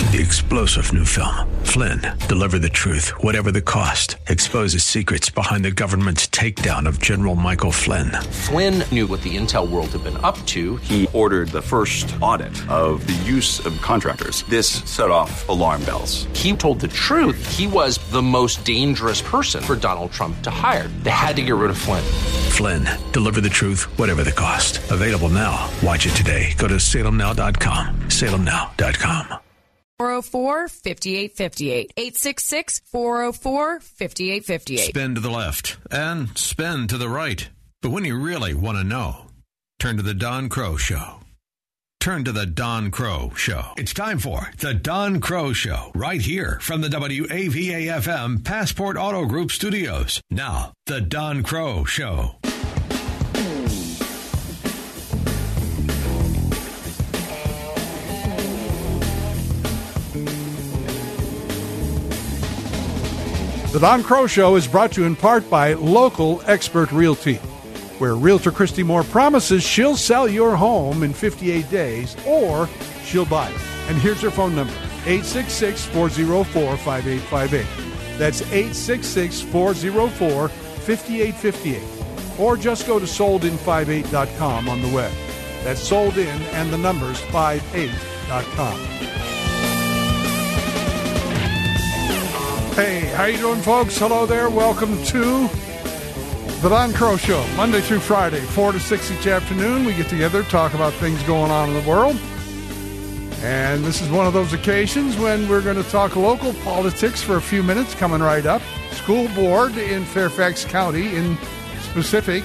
The explosive new film, Flynn, deliver the truth, whatever the cost, exposes secrets behind the government's takedown of General Michael Flynn. Flynn knew what the intel world had been up to. He ordered the first audit of the use of contractors. This set off alarm bells. He told the truth. He was the most dangerous person for Donald Trump to hire. They had to get rid of Flynn. Flynn, deliver the truth, whatever the cost. Available now. Watch it today. Go to salemnow.com. salemnow.com. 404-5858. 866-404-5858. Spin to the left and spin to the right. But when you really want to know, turn to the Don Crow Show. Turn to the Don Crow Show. It's time for the Don Crow Show, right here from the WAVA-FM Passport Auto Group studios. Now, the Don Crow Show. The Don Crow Show is brought to you in part by Local Expert Realty, where Realtor Christy Moore promises she'll sell your home in 58 days or she'll buy it. And here's her phone number, 866-404-5858. That's 866-404-5858. Or just go to soldin58.com on the web. That's soldin and the numbers 58.com. Hey, how you doing, folks? Hello there. Welcome to the Don Crow Show, Monday through Friday, 4 to 6 each afternoon. We get together, talk about things going on in the world. And this is one of those occasions when we're going to talk local politics for a few minutes, coming right up. School board in Fairfax County in specific.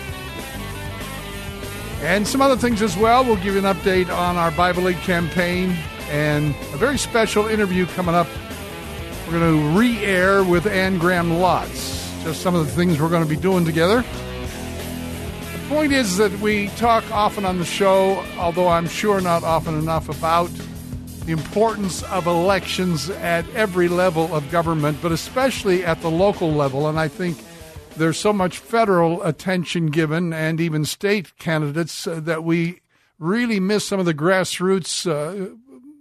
And some other things as well. We'll give you an update on our Bible League campaign and a very special interview coming up. We're going to re-air with Ann Graham Lotz. Just some of the things we're going to be doing together. The point is that we talk often on the show, although I'm sure not often enough, about the importance of elections at every level of government, but especially at the local level. And I think there's so much federal attention given and even state candidates that we really miss some of the grassroots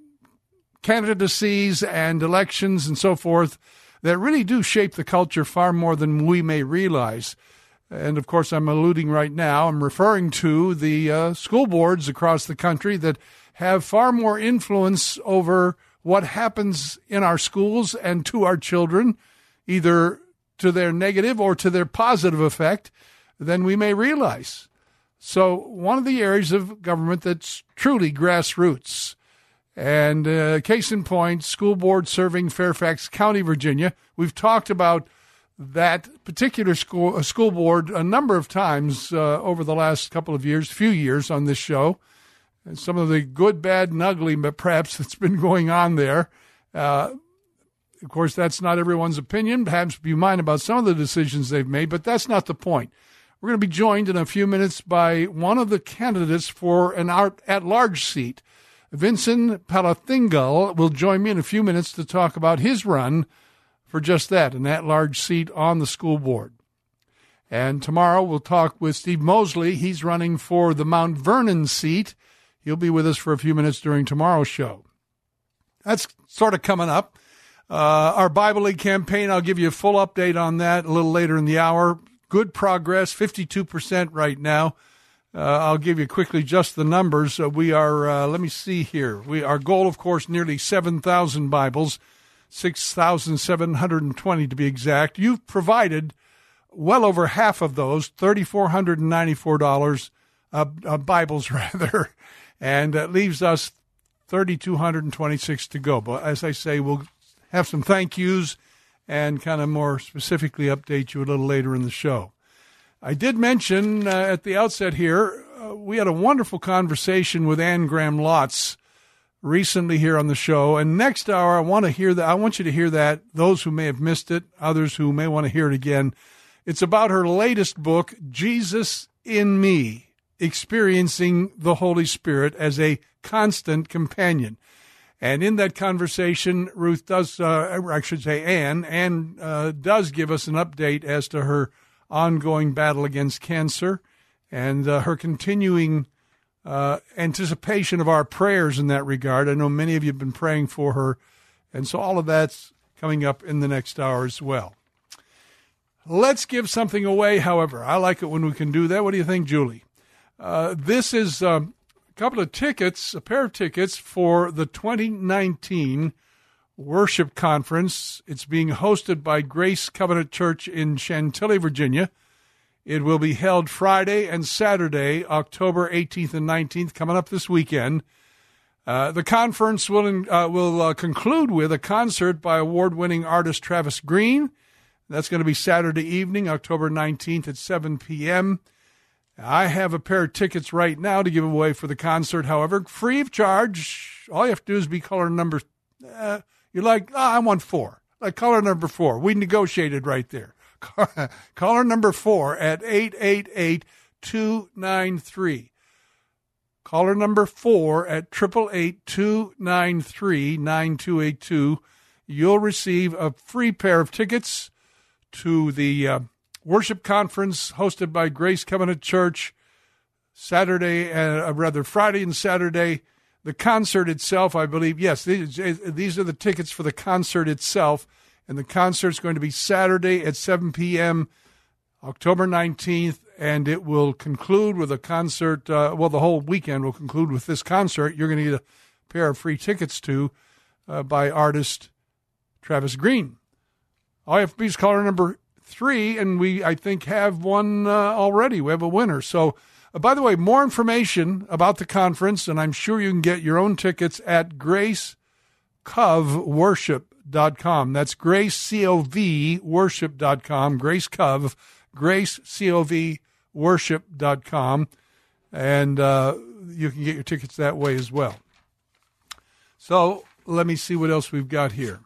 candidacies and elections and so forth that really do shape the culture far more than we may realize. And, of course, I'm referring to the school boards across the country that have far more influence over what happens in our schools and to our children, either to their negative or to their positive effect, than we may realize. So one of the areas of government that's truly grassroots. And case in point, school board serving Fairfax County, Virginia. We've talked about that particular school board a number of times over the last few years on this show. And some of the good, bad, and ugly, but perhaps that's been going on there. Of course, that's not everyone's opinion. Perhaps be mine about some of the decisions they've made, but that's not the point. We're going to be joined in a few minutes by one of the candidates for an at-large seat. Vincent Palathingal will join me in a few minutes to talk about his run for just that, an at-large seat on the school board. And tomorrow we'll talk with Steve Mosley. He's running for the Mount Vernon seat. He'll be with us for a few minutes during tomorrow's show. That's sort of coming up. Our Bible League campaign, I'll give you a full update on that a little later in the hour. Good progress, 52% right now. I'll give you quickly just the numbers. We are, let me see here. Our goal, of course, nearly 7,000 Bibles, 6,720 to be exact. You've provided well over half of those, $3,494 Bibles, rather, and that leaves us 3,226 to go. But as I say, we'll have some thank yous and kind of more specifically update you a little later in the show. I did mention at the outset here, we had a wonderful conversation with Ann Graham Lotz recently here on the show. And next hour, I want you to hear that, those who may have missed it, others who may want to hear it again. It's about her latest book, Jesus in Me, Experiencing the Holy Spirit as a Constant Companion. And in that conversation, Ann does give us an update as to her ongoing battle against cancer and her continuing anticipation of our prayers in that regard. I know many of you have been praying for her, and so all of that's coming up in the next hour as well. Let's give something away, however. I like it when we can do that. What do you think, Julie? This is a couple of tickets, a pair of tickets for the 2019 Worship Conference. It's being hosted by Grace Covenant Church in Chantilly, Virginia. It will be held Friday and Saturday, October 18th and 19th, coming up this weekend. The conference will conclude with a concert by award-winning artist Travis Green. That's going to be Saturday evening, October 19th at 7 p.m. I have a pair of tickets right now to give away for the concert, however, free of charge. All you have to do is be caller number, you're like, I want 4. Like caller number 4. We negotiated right there. Caller number 4 at 888-293. Caller number 4 at 888-293-9282. You'll receive a free pair of tickets to the worship conference hosted by Grace Covenant Church Friday and Saturday. The concert itself, I believe, yes, these are the tickets for the concert itself. And the concert's going to be Saturday at 7 p.m., October 19th, and it will conclude with a concert. The whole weekend will conclude with this concert. You're going to get a pair of free tickets to by artist Travis Green. All you have to be is caller number 3, and we, I think, have one already. We have a winner. So, by the way, more information about the conference, and I'm sure you can get your own tickets at GraceCovWorship.com. That's GraceCovWorship.com. GraceCovWorship.com. And you can get your tickets that way as well. So let me see what else we've got here.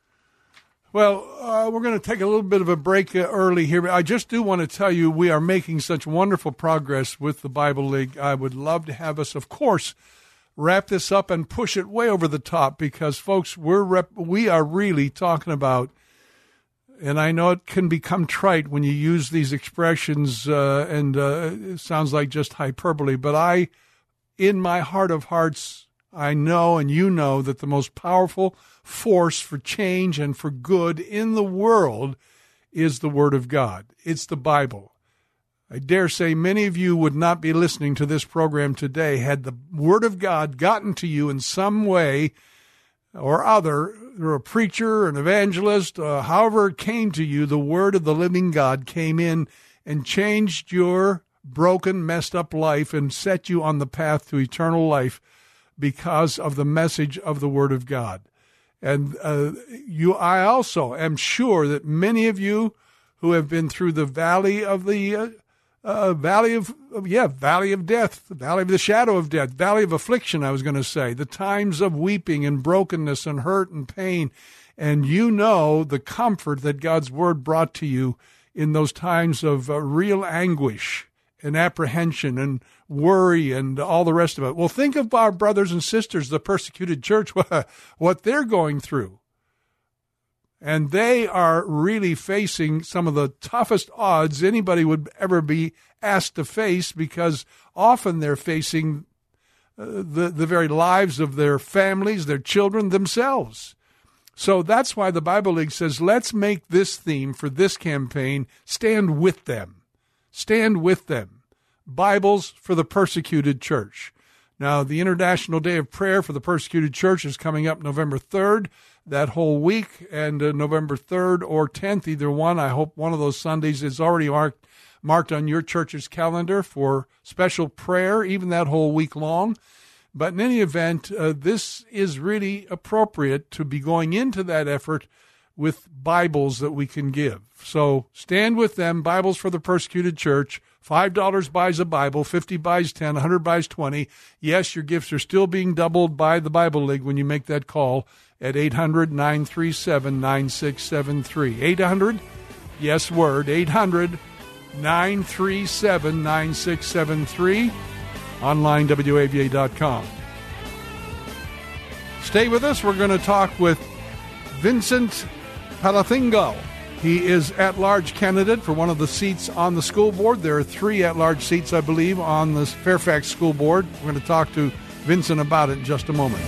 Well, we're going to take a little bit of a break early here, but I just do want to tell you we are making such wonderful progress with the Bible League. I would love to have us, of course, wrap this up and push it way over the top because, folks, we are really talking about, and I know it can become trite when you use these expressions and it sounds like just hyperbole, but in my heart of hearts, I know and you know that the most powerful force for change and for good in the world is the Word of God. It's the Bible. I dare say many of you would not be listening to this program today had the Word of God gotten to you in some way or other, or a preacher, an evangelist, however it came to you, the Word of the living God came in and changed your broken, messed up life and set you on the path to eternal life because of the message of the Word of God. And I also am sure that many of you who have been through the valley of the valley of death, the valley of the shadow of death, valley of affliction, I was going to say, the times of weeping and brokenness and hurt and pain, and you know the comfort that God's Word brought to you in those times of real anguish and apprehension and worry and all the rest of it. Well, think of our brothers and sisters, the persecuted church, what they're going through. And they are really facing some of the toughest odds anybody would ever be asked to face because often they're facing the very lives of their families, their children, themselves. So that's why the Bible League says, let's make this theme for this campaign, stand with them. Stand with them. Bibles for the persecuted church. Now, the International Day of Prayer for the Persecuted Church is coming up November 3rd, that whole week, and November 3rd or 10th, either one. I hope one of those Sundays is already marked on your church's calendar for special prayer, even that whole week long. But in any event, this is really appropriate to be going into that effort with Bibles that we can give. So stand with them, Bibles for the Persecuted Church. $5 buys a Bible, 50 buys 10, 100 buys 20. Yes, your gifts are still being doubled by the Bible League when you make that call at 800-937-9673. 800, yes, word, 800-937-9673. Online, WAVA.com. Stay with us. We're going to talk with Vincent Palathingo. He is at-large candidate for one of the seats on the school board. There are 3 at-large seats, I believe, on the Fairfax School Board. We're going to talk to Vincent about it in just a moment.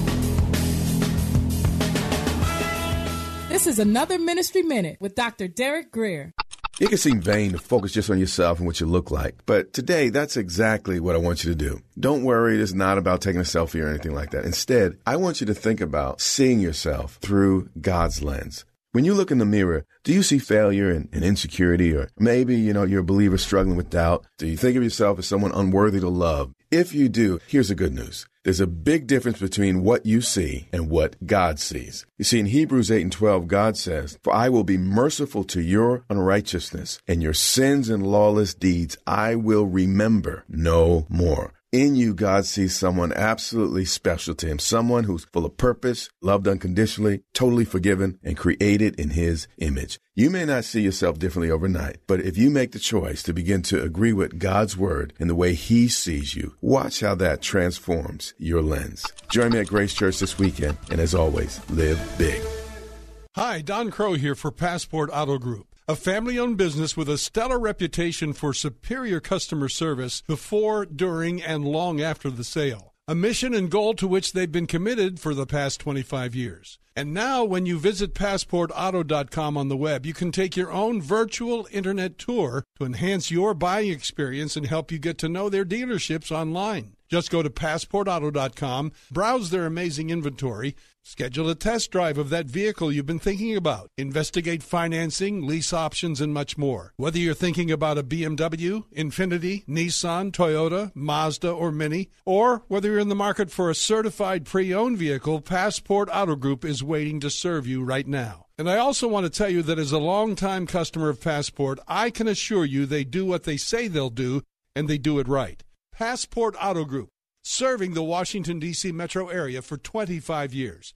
This is another Ministry Minute with Dr. Derek Greer. It can seem vain to focus just on yourself and what you look like, but today that's exactly what I want you to do. Don't worry, it's not about taking a selfie or anything like that. Instead, I want you to think about seeing yourself through God's lens. When you look in the mirror, do you see failure and insecurity, or maybe, you're a believer struggling with doubt? Do you think of yourself as someone unworthy to love? If you do, here's the good news. There's a big difference between what you see and what God sees. You see, in Hebrews 8:12, God says, "For I will be merciful to your unrighteousness, and your sins and lawless deeds I will remember no more." In you, God sees someone absolutely special to him, someone who's full of purpose, loved unconditionally, totally forgiven, and created in his image. You may not see yourself differently overnight, but if you make the choice to begin to agree with God's word and the way he sees you, watch how that transforms your lens. Join me at Grace Church this weekend, and as always, live big. Hi, Don Crow here for Passport Auto Group, a family-owned business with a stellar reputation for superior customer service before, during, and long after the sale. A mission and goal to which they've been committed for the past 25 years. And now, when you visit PassportAuto.com on the web, you can take your own virtual internet tour to enhance your buying experience and help you get to know their dealerships online. Just go to PassportAuto.com, browse their amazing inventory, schedule a test drive of that vehicle you've been thinking about, investigate financing, lease options, and much more. Whether you're thinking about a BMW, Infiniti, Nissan, Toyota, Mazda, or Mini, or whether you're in the market for a certified pre-owned vehicle, Passport Auto Group is waiting to serve you right now. And I also want to tell you that as a longtime customer of Passport, I can assure you they do what they say they'll do, and they do it right. Passport Auto Group, serving the Washington, D.C. metro area for 25 years.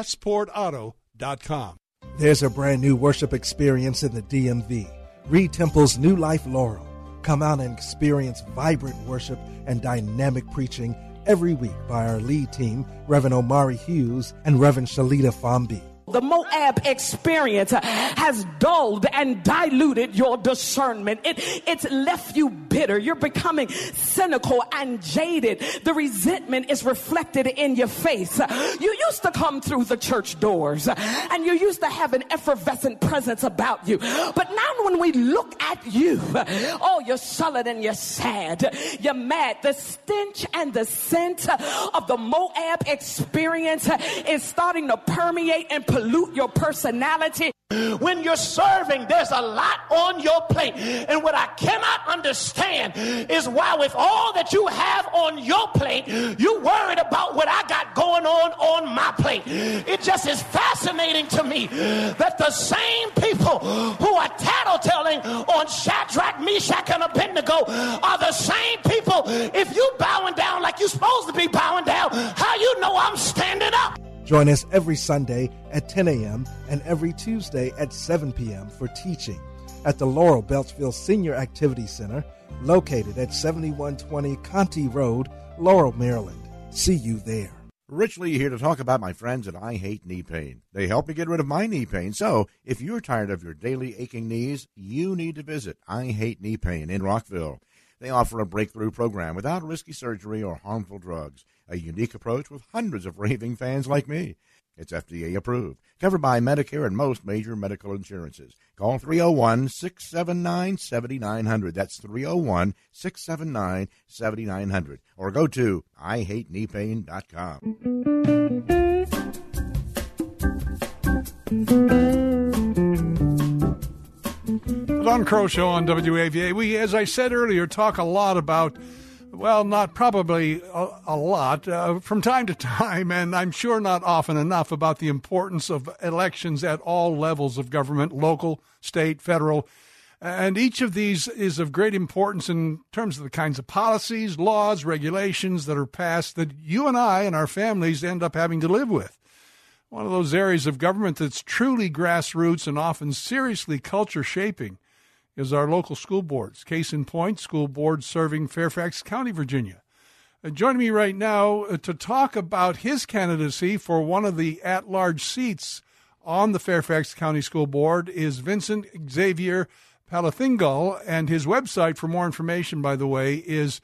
PassportAuto.com. There's a brand new worship experience in the DMV. Reed Temple's New Life Laurel. Come out and experience vibrant worship and dynamic preaching every week by our lead team, Reverend Omari Hughes and Reverend Shalita Fambi. The Moab experience has dulled and diluted your discernment. It's left you bitter. You're becoming cynical and jaded. The resentment is reflected in your face. You used to come through the church doors and you used to have an effervescent presence about you. But now when we look at you, you're sullen and you're sad. You're mad. The stench and the scent of the Moab experience is starting to permeate and pollute your personality. When you're serving, there's a lot on your plate. And what I cannot understand is why, with all that you have on your plate, you worried about what I got going on my plate. It just is fascinating to me that the same people who are tattletelling on Shadrach, Meshach, and Abednego are the same people. If you bowing down like you're supposed to be bowing down, how you know I'm standing up? Join us every Sunday at 10 a.m. and every Tuesday at 7 p.m. for teaching at the Laurel Beltsville Senior Activity Center, located at 7120 Conti Road, Laurel, Maryland. See you there. Rich Lee here to talk about my friends at I Hate Knee Pain. They help me get rid of my knee pain. So if you're tired of your daily aching knees, you need to visit I Hate Knee Pain in Rockville. They offer a breakthrough program without risky surgery or harmful drugs. A unique approach with hundreds of raving fans like me. It's FDA approved, covered by Medicare and most major medical insurances. Call 301-679-7900. That's 301-679-7900. Or go to IHateKneePain.com. The Don Crow Show on WAVA. We, as I said earlier, talk a lot about, well, not probably a lot, from time to time, and I'm sure not often enough, about the importance of elections at all levels of government, local, state, federal. And each of these is of great importance in terms of the kinds of policies, laws, regulations that are passed that you and I and our families end up having to live with. One of those areas of government that's truly grassroots and often seriously culture-shaping is our local school boards. Case in point, school board serving Fairfax County, Virginia. Joining me right now to talk about his candidacy for one of the at-large seats on the Fairfax County School Board is Vincent Xavier Palathingal, and his website for more information, by the way, is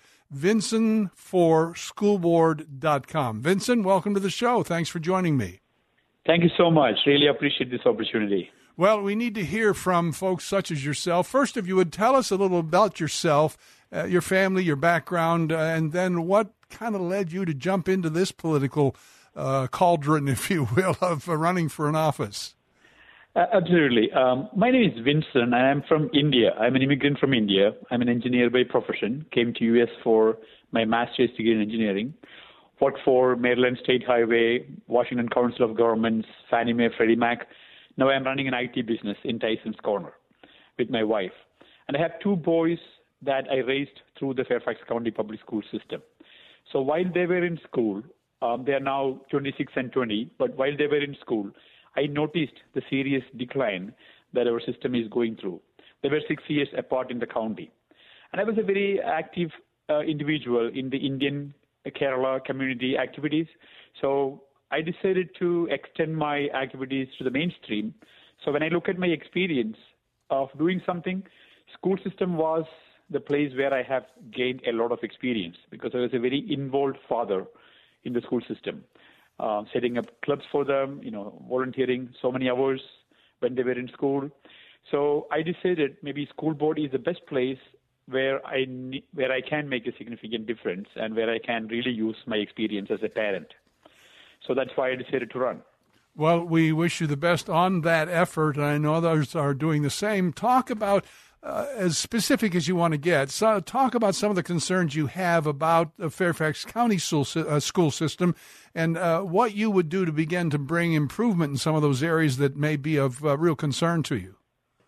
vincentforschoolboard.com. Vincent, welcome to the show. Thanks for joining me. Thank you so much. Really appreciate this opportunity. Well, we need to hear from folks such as yourself. First, if you would tell us a little about yourself, your family, your background, and then what kind of led you to jump into this political cauldron, if you will, of running for an office. Absolutely. My name is Vincent, and I'm from India. I'm an immigrant from India. I'm an engineer by profession. Came to U.S. for my master's degree in engineering. Worked for Maryland State Highway, Washington Council of Governments, Fannie Mae, Freddie Mac. Now I'm running an IT business in Tyson's Corner with my wife. And I have two boys that I raised through the Fairfax County Public School system. So while they were in school, they are now 26 and 20, but while they were in school, I noticed the serious decline that our system is going through. They were 6 years apart in the county. And I was a very active individual in the Indian Kerala community activities. So I decided to extend my activities to the mainstream. So when I look at my experience of doing something, school system was the place where I have gained a lot of experience because I was a very involved father in the school system, setting up clubs for them, volunteering so many hours when they were in school. So I decided maybe school board is the best place where I can make a significant difference and where I can really use my experience as a parent. So that's why I decided to run. Well, we wish you the best on that effort, and I know others are doing the same. Talk about, as specific as you want to get, talk about some of the concerns you have about the Fairfax County school system and what you would do to begin to bring improvement in some of those areas that may be of real concern to you.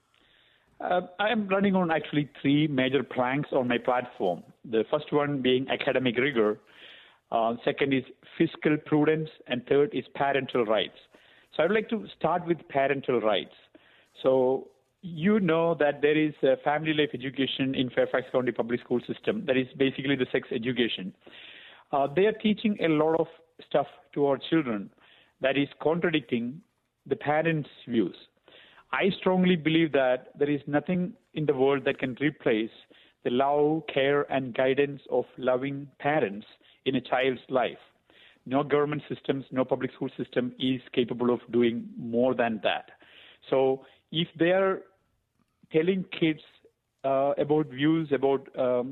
I am running on actually three major planks on my platform. The first one being academic rigor. Second is fiscal prudence, and third is parental rights. So I'd like to start with parental rights. So you know that there is a family life education in Fairfax County Public School System. That is basically the sex education. They are teaching a lot of stuff to our children that is contradicting the parents' views. I strongly believe that there is nothing in the world that can replace the love, care, and guidance of loving parents in a child's life. No government systems, no public school system is capable of doing more than that. So if they are telling kids about views, about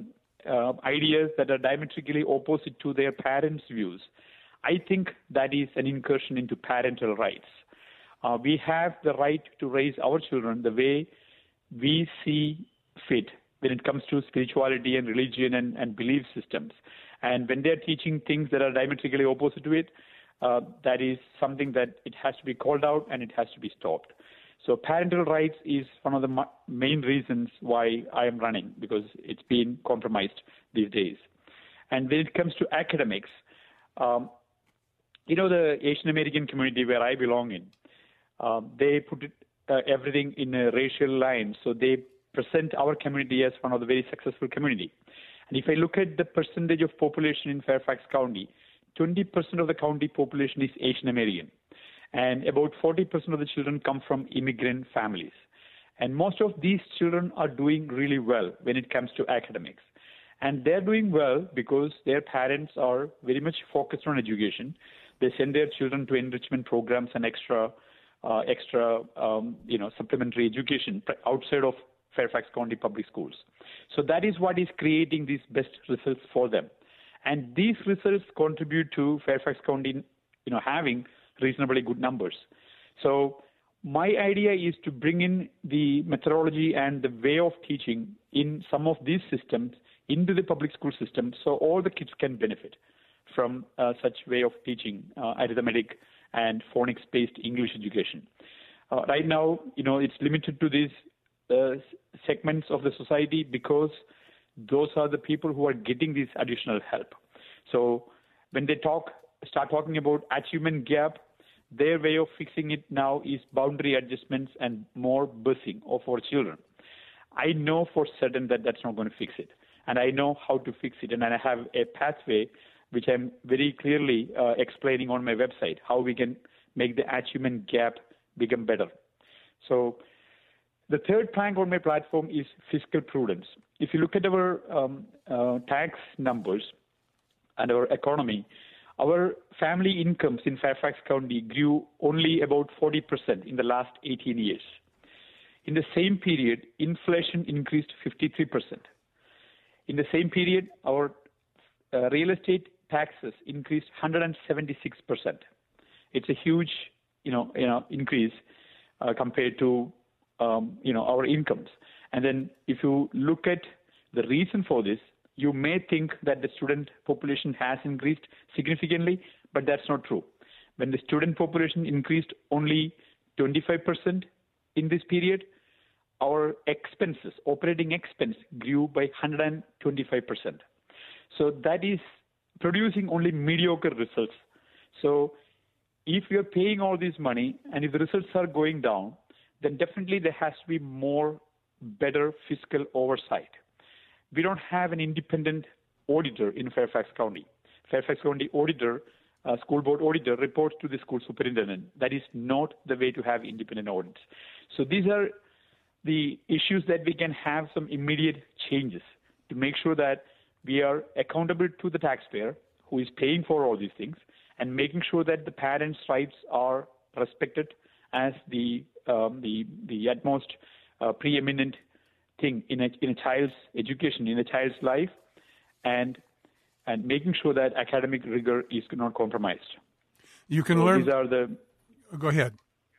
ideas that are diametrically opposite to their parents' views, I think that is an incursion into parental rights. We have the right to raise our children the way we see fit when it comes to spirituality and religion and belief systems. And when they're teaching things that are diametrically opposite to it, that is something that it has to be called out and it has to be stopped. So parental rights is one of the main reasons why I am running, because it's been compromised these days. And when it comes to academics, the Asian American community where I belong in, they put everything in a racial line. So they present our community as one of the very successful community. And if I look at the percentage of population in Fairfax County, 20% of the county population is Asian American. And about 40% of the children come from immigrant families. And most of these children are doing really well when it comes to academics. And they're doing well because their parents are very much focused on education. They send their children to enrichment programs and extra supplementary education outside of Fairfax County Public Schools. So that is what is creating these best results for them. And these results contribute to Fairfax County, having reasonably good numbers. So my idea is to bring in the methodology and the way of teaching in some of these systems into the public school system so all the kids can benefit from such way of teaching arithmetic and phonics-based English education. Right now, it's limited to these segments of the society because those are the people who are getting this additional help. So when they start talking about achievement gap, their way of fixing it now is boundary adjustments and more busing of our children. I know for certain that that's not going to fix it. And I know how to fix it. And I have a pathway which I'm very clearly explaining on my website, how we can make the achievement gap become better. So the third plank on my platform is fiscal prudence. If you look at our tax numbers and our economy, our family incomes in Fairfax County grew only about 40% in the last 18 years. In the same period, inflation increased 53%. In the same period, our real estate taxes increased 176%. It's a huge, increase compared to, our incomes. And then if you look at the reason for this, you may think that the student population has increased significantly, but that's not true. When the student population increased only 25% in this period, our expenses, operating expense, grew by 125%. So that is producing only mediocre results. So if you're paying all this money and if the results are going down, then definitely there has to be more better fiscal oversight. We don't have an independent auditor in Fairfax County. Fairfax County auditor, school board auditor, reports to the school superintendent. That is not the way to have independent audits. So these are the issues that we can have some immediate changes to make sure that we are accountable to the taxpayer who is paying for all these things and making sure that the parents' rights are respected as the utmost preeminent thing in a child's education, in a child's life, and making sure that academic rigor is not compromised. You can learn. These are the. Go ahead.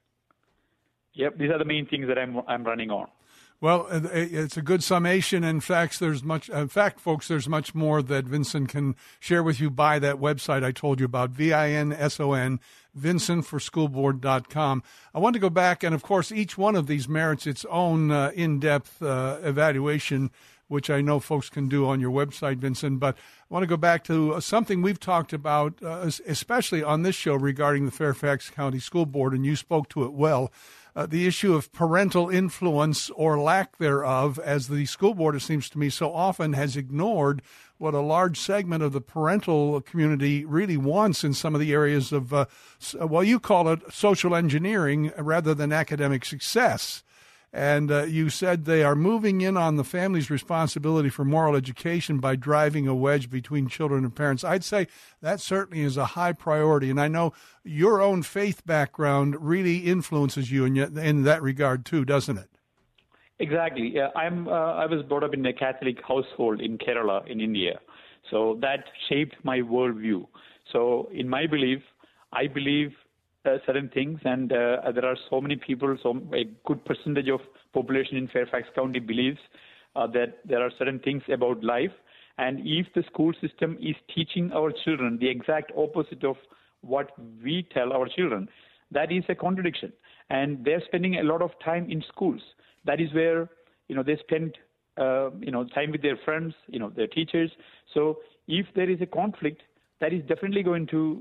Yep, these are the main things that I'm running on. Well, it's a good summation. In fact, folks, there's much more that Vincent can share with you by that website I told you about, VINSON, VincentForSchoolBoard.com. I want to go back, and of course, each one of these merits its own in-depth evaluation, which I know folks can do on your website, Vincent. But I want to go back to something we've talked about, especially on this show regarding the Fairfax County School Board, and you spoke to it well. The issue of parental influence or lack thereof, as the school board, it seems to me, so often has ignored what a large segment of the parental community really wants in some of the areas of, you call it social engineering rather than academic success. And you said they are moving in on the family's responsibility for moral education by driving a wedge between children and parents. I'd say that certainly is a high priority. And I know your own faith background really influences you in that regard too, doesn't it? Exactly. I was brought up in a Catholic household in Kerala, in India. So that shaped my worldview. So in my belief, I believe certain things, and there are so many people, a good percentage of population in Fairfax County believes that there are certain things about life, and if the school system is teaching our children the exact opposite of what we tell our children, that is a contradiction. And they're spending a lot of time in schools. That is where they spend time with their friends, their teachers. So if there is a conflict, that is definitely going to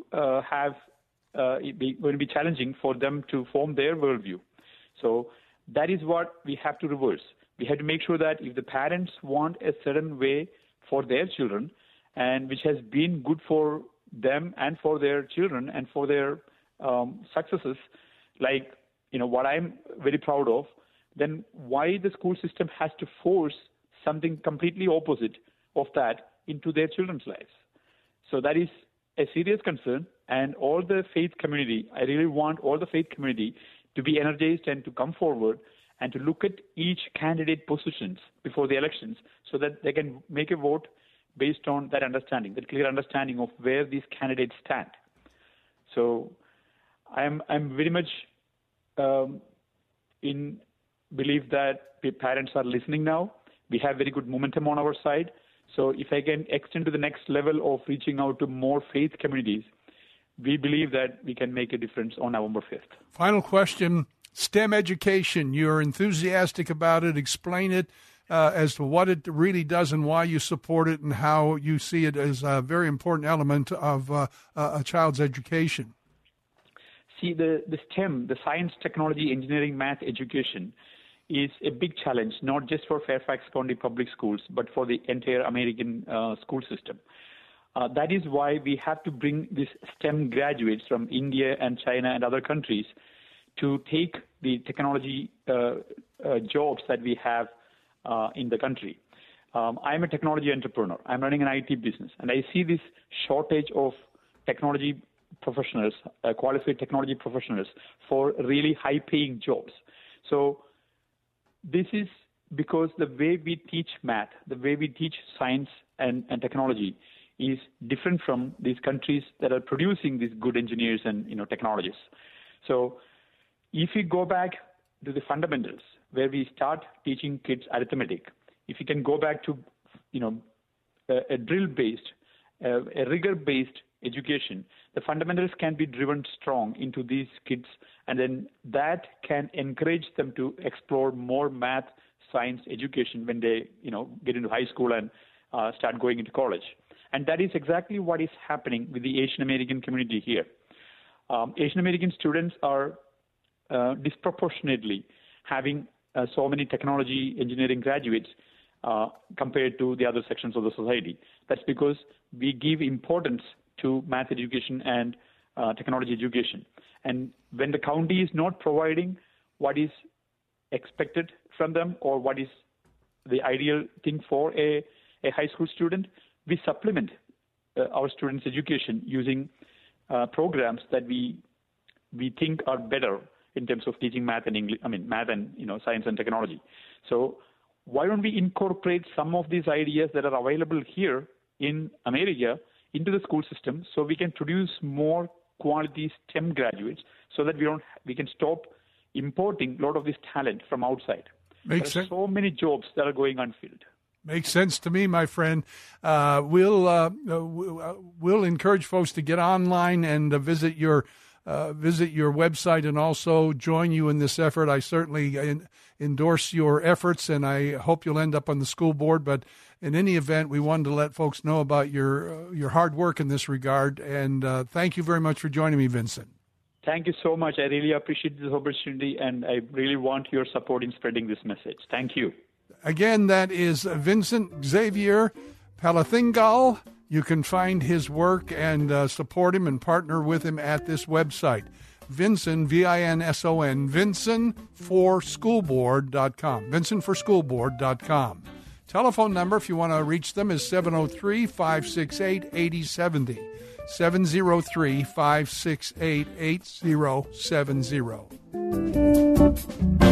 going to be challenging for them to form their worldview. So that is what we have to reverse. We have to make sure that if the parents want a certain way for their children, and which has been good for them and for their children and for their successes, like what I'm very proud of, then why the school system has to force something completely opposite of that into their children's lives? So that is a serious concern, and all the faith community, I really want all the faith community to be energized and to come forward and to look at each candidate positions before the elections so that they can make a vote based on that understanding, that clear understanding of where these candidates stand. So I'm very much in belief that parents are listening now. We have very good momentum on our side. So if I can extend to the next level of reaching out to more faith communities, we believe that we can make a difference on November 5th. Final question, STEM education. You're enthusiastic about it. Explain it as to what it really does and why you support it and how you see it as a very important element of a child's education. See, the STEM, the science, technology, engineering, math education, is a big challenge, not just for Fairfax County Public Schools, but for the entire American school system. That is why we have to bring these STEM graduates from India and China and other countries to take the technology jobs that we have in the country. I'm a technology entrepreneur. I'm running an IT business, and I see this shortage of technology professionals, qualified technology professionals for really high-paying jobs. So this is because the way we teach math, the way we teach science and technology is different from these countries that are producing these good engineers and technologists. So if we go back to the fundamentals, where we start teaching kids arithmetic, if you can go back to a drill-based, a rigor-based education, the fundamentals can be driven strong into these kids, and then that can encourage them to explore more math, science education when they get into high school and start going into college. And that is exactly what is happening with the Asian American community here. Asian American students are disproportionately having so many technology engineering graduates compared to the other sections of the society. That's because we give importance to math education and technology education. And when the county is not providing what is expected from them or what is the ideal thing for a high school student, we supplement our students' education using programs that we think are better in terms of teaching math and English. Math and science and technology. So why don't we incorporate some of these ideas that are available here in America into the school system, so we can produce more quality STEM graduates, so that we can stop importing a lot of this talent from outside. Makes sense. So many jobs that are going unfilled. Makes sense to me, my friend. We'll encourage folks to get online and visit your website and also join you in this effort. I certainly endorse your efforts, and I hope you'll end up on the school board. But in any event, we wanted to let folks know about your hard work in this regard. And thank you very much for joining me, Vincent. Thank you so much. I really appreciate this opportunity, and I really want your support in spreading this message. Thank you. Again, that is Vincent Xavier Palathingal. You can find his work and support him and partner with him at this website. Vinson, V-I-N-S-O-N, VinsonForSchoolBoard.com, VinsonForSchoolBoard.com. Telephone number, if you want to reach them, is 703-568-8070, 703-568-8070.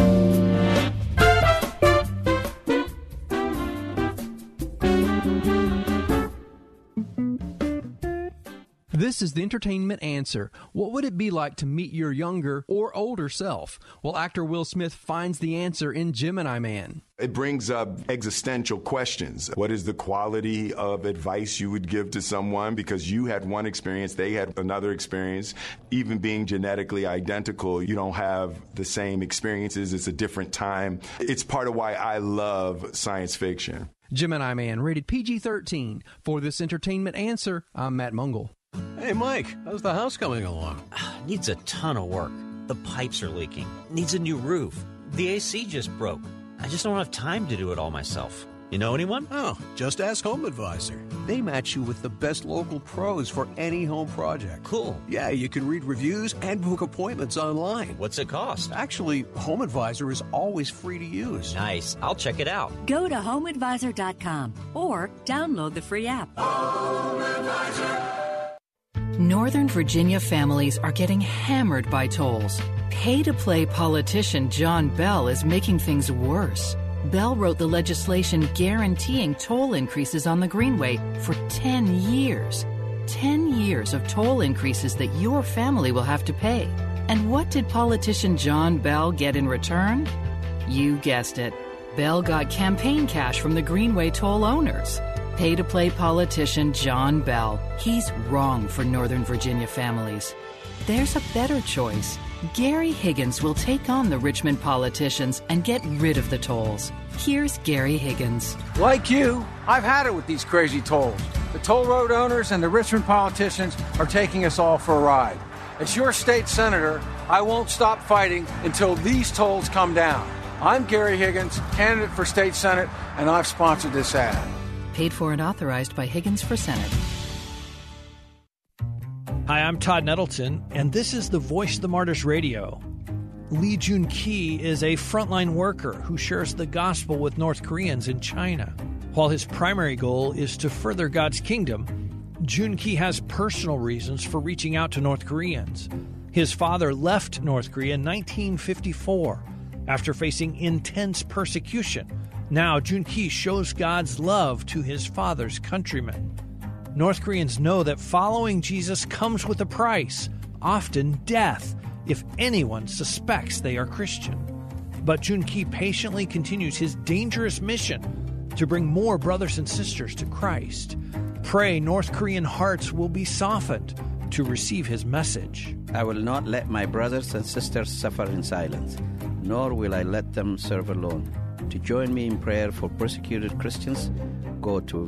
This is the Entertainment Answer. What would it be like to meet your younger or older self? Well, actor Will Smith finds the answer in Gemini Man. It brings up existential questions. What is the quality of advice you would give to someone? Because you had one experience, they had another experience. Even being genetically identical, you don't have the same experiences. It's a different time. It's part of why I love science fiction. Gemini Man, rated PG-13. For this Entertainment Answer, I'm Matt Mungle. Hey, Mike, how's the house coming along? Needs a ton of work. The pipes are leaking. Needs a new roof. The AC just broke. I just don't have time to do it all myself. You know anyone? Oh, just ask Home Advisor. They match you with the best local pros for any home project. Cool. Yeah, you can read reviews and book appointments online. What's it cost? Actually, Home Advisor is always free to use. Nice. I'll check it out. Go to HomeAdvisor.com or download the free app. Home Advisor. Northern Virginia families are getting hammered by tolls. Pay-to-play politician John Bell is making things worse. Bell wrote the legislation guaranteeing toll increases on the Greenway for 10 years. 10 years of toll increases that your family will have to pay. And what did politician John Bell get in return? You guessed it. Bell got campaign cash from the Greenway toll owners. Pay-to-play politician John Bell. He's wrong for Northern Virginia families. There's a better choice. Gary Higgins will take on the Richmond politicians and get rid of the tolls. Here's Gary Higgins. Like you, I've had it with these crazy tolls. The toll road owners and the Richmond politicians are taking us all for a ride. As your state senator, I won't stop fighting until these tolls come down. I'm Gary Higgins, candidate for state senate, and I've sponsored this ad. Paid for and authorized by Higgins for Senate. Hi, I'm Todd Nettleton, and this is the Voice of the Martyrs Radio. Lee Jun-ki is a frontline worker who shares the gospel with North Koreans in China. While his primary goal is to further God's kingdom, Jun-ki has personal reasons for reaching out to North Koreans. His father left North Korea in 1954 after facing intense persecution. Now, Jun-ki shows God's love to his father's countrymen. North Koreans know that following Jesus comes with a price, often death, if anyone suspects they are Christian. But Jun-ki patiently continues his dangerous mission to bring more brothers and sisters to Christ. Pray North Korean hearts will be softened to receive his message. I will not let my brothers and sisters suffer in silence, nor will I let them serve alone. To join me in prayer for persecuted Christians, go to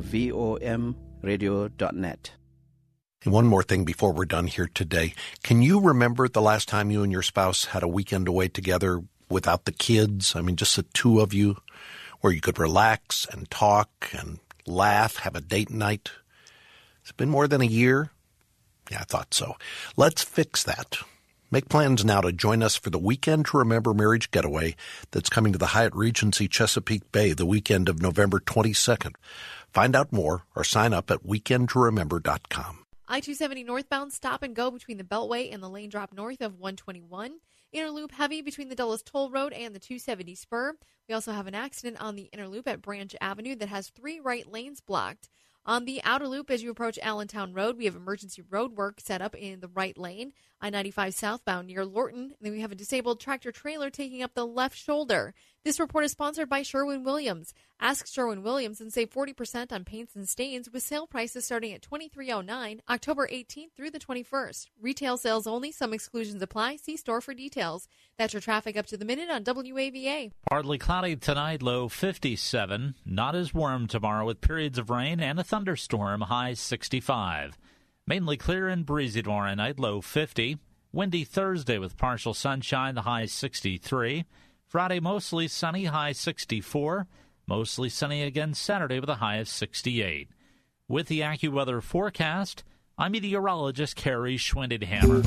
vomradio.net. And one more thing before we're done here today. Can you remember the last time you and your spouse had a weekend away together without the kids? I mean, just the two of you, where you could relax and talk and laugh, have a date night? It's been more than a year. Yeah, I thought so. Let's fix that. Make plans now to join us for the Weekend to Remember Marriage Getaway that's coming to the Hyatt Regency Chesapeake Bay the weekend of November 22nd. Find out more or sign up at weekendtoremember.com. I-270 northbound stop and go between the Beltway and the lane drop north of 121. Inner loop heavy between the Dulles Toll Road and the 270 spur. We also have an accident on the inner loop at Branch Avenue that has 3 right lanes blocked. On the outer loop, as you approach Allentown Road, we have emergency road work set up in the right lane. I-95 southbound near Lorton. And then we have a disabled tractor-trailer taking up the left shoulder. This report is sponsored by Sherwin-Williams. Ask Sherwin-Williams and save 40% on paints and stains with sale prices starting at $23.09, October 18th through the 21st. Retail sales only. Some exclusions apply. See store for details. That's your traffic up to the minute on WAVA. Partly cloudy tonight, low 57. Not as warm tomorrow with periods of rain and a thunderstorm, high 65. Mainly clear and breezy tomorrow night, low 50. Windy Thursday with partial sunshine, the high 63. Friday, mostly sunny, high 64. Mostly sunny again Saturday with a high of 68. With the AccuWeather forecast, I'm meteorologist Carrie Schwindedhammer.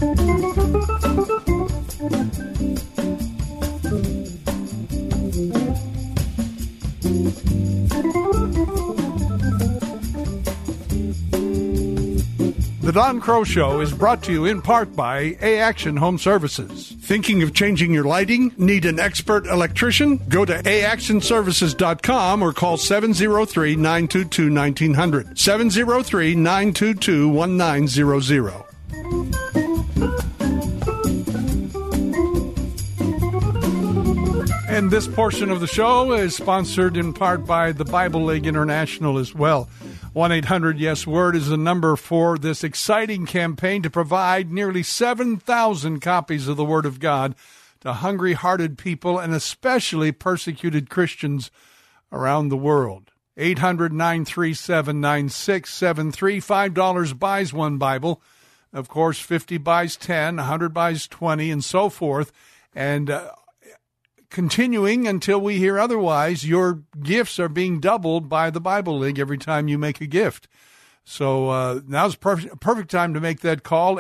The Don Crow Show is brought to you in part by A-Action Home Services. Thinking of changing your lighting? Need an expert electrician? Go to aactionservices.com or call 703-922-1900. 703-922-1900. And this portion of the show is sponsored in part by the Bible League International as well. 1-800-YES-WORD is the number for this exciting campaign to provide nearly 7,000 copies of the Word of God to hungry-hearted people and especially persecuted Christians around the world. 800-937-9673. $5 buys one Bible. Of course, 50 buys 10, 100 buys 20, and so forth. And continuing until we hear otherwise, your gifts are being doubled by the Bible League every time you make a gift. So now's a perfect time to make that call,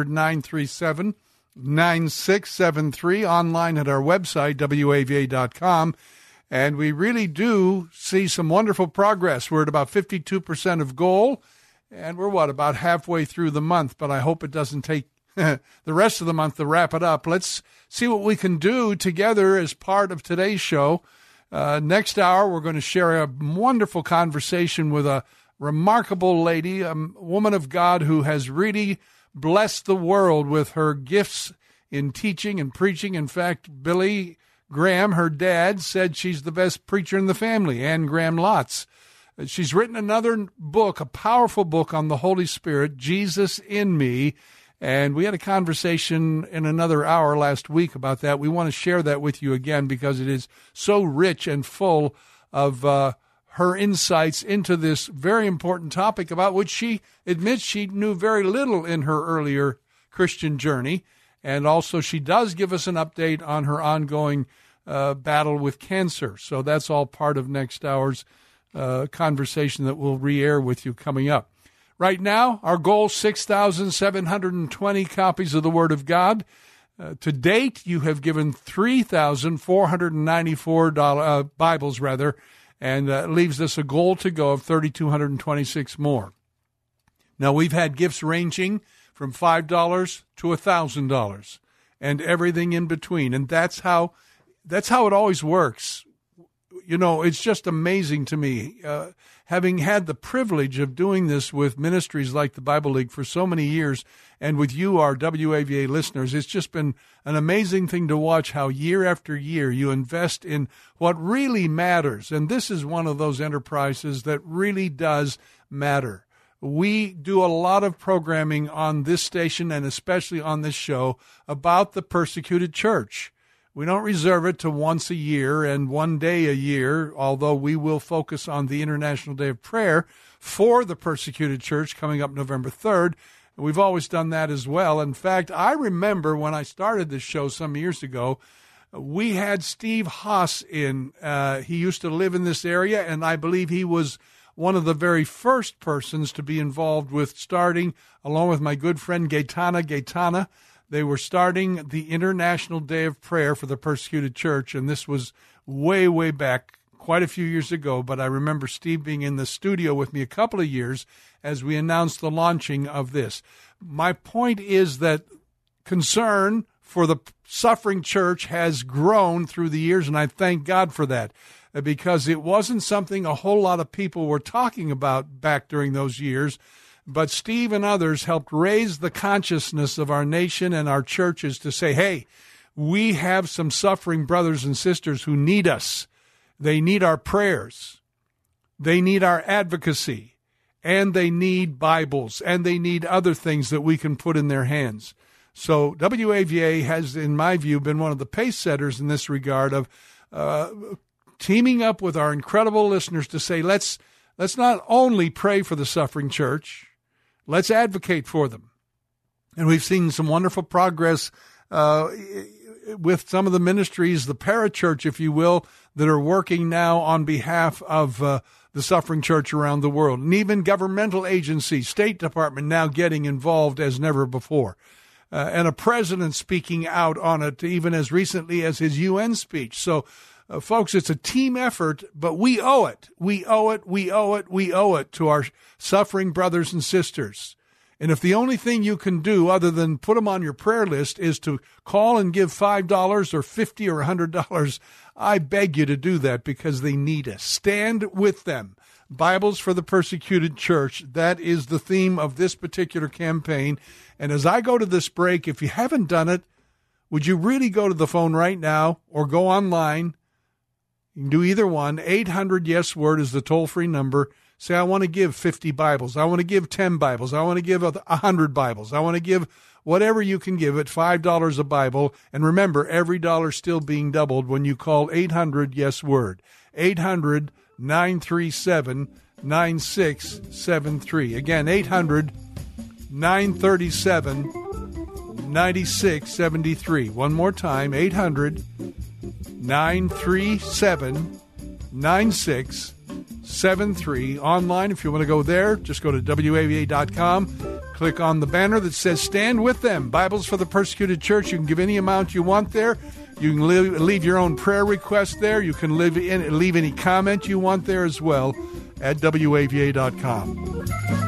800-937-9673, online at our website, WAVA.com. And we really do see some wonderful progress. We're at about 52% of goal, and we're, about halfway through the month, but I hope it doesn't take the rest of the month to wrap it up. Let's see what we can do together as part of today's show. Next hour, we're going to share a wonderful conversation with a remarkable lady, a woman of God who has really blessed the world with her gifts in teaching and preaching. In fact, Billy Graham, her dad, said she's the best preacher in the family, Ann Graham Lotz. She's written another book, a powerful book on the Holy Spirit, Jesus in Me. And we had a conversation in another hour last week about that. We want to share that with you again because it is so rich and full of her insights into this very important topic about which she admits she knew very little in her earlier Christian journey. And also she does give us an update on her ongoing battle with cancer. So that's all part of next hour's conversation that we'll re-air with you coming up. Right now, our goal, 6,720 copies of the Word of God. To date, you have given 3,494 Bibles, and leaves us a goal to go of 3,226 more. Now, we've had gifts ranging from $5 to $1,000 and everything in between, and that's how it always works. You know, it's just amazing to me, having had the privilege of doing this with ministries like the Bible League for so many years, and with you, our WAVA listeners. It's just been an amazing thing to watch how year after year you invest in what really matters. And this is one of those enterprises that really does matter. We do a lot of programming on this station and especially on this show about the persecuted church. We don't reserve it to once a year and one day a year, although we will focus on the International Day of Prayer for the persecuted church coming up November 3rd. We've always done that as well. In fact, I remember when I started this show some years ago, we had Steve Haas in. He used to live in this area, and I believe he was one of the very first persons to be involved with starting, along with my good friend Gaetana. They were starting the International Day of Prayer for the persecuted church, and this was way, way back, quite a few years ago. But I remember Steve being in the studio with me a couple of years as we announced the launching of this. My point is that concern for the suffering church has grown through the years, and I thank God for that, because it wasn't something a whole lot of people were talking about back during those years. But Steve and others helped raise the consciousness of our nation and our churches to say, hey, we have some suffering brothers and sisters who need us. They need our prayers. They need our advocacy. And they need Bibles. And they need other things that we can put in their hands. So WAVA has, in my view, been one of the pace setters in this regard of teaming up with our incredible listeners to say, let's not only pray for the suffering church, let's advocate for them. And we've seen some wonderful progress with some of the ministries, the parachurch, if you will, that are working now on behalf of the suffering church around the world. And even governmental agencies, State Department now getting involved as never before. And a president speaking out on it even as recently as his UN speech. So, folks, it's a team effort, but we owe it. We owe it. We owe it. We owe it to our suffering brothers and sisters. And if the only thing you can do other than put them on your prayer list is to call and give $5 or $50 or $100, I beg you to do that because they need us. Stand with them. Bibles for the Persecuted Church. That is the theme of this particular campaign. And as I go to this break, if you haven't done it, would you really go to the phone right now or go online? You can do either one. 800-YES-WORD is the toll-free number. Say, I want to give 50 Bibles. I want to give 10 Bibles. I want to give 100 Bibles. I want to give whatever you can give at $5 a Bible. And remember, every dollar still being doubled when you call 800-YES-WORD. 800-937-9673. Again, 800-937-9673. One more time, 800-937-9673. Online, if you want to go there, just go to WAVA.com. Click on the banner that says Stand With Them, Bibles for the Persecuted Church. You can give any amount you want there. You can leave your own prayer request there. You can leave any comment you want there as well at WAVA.com.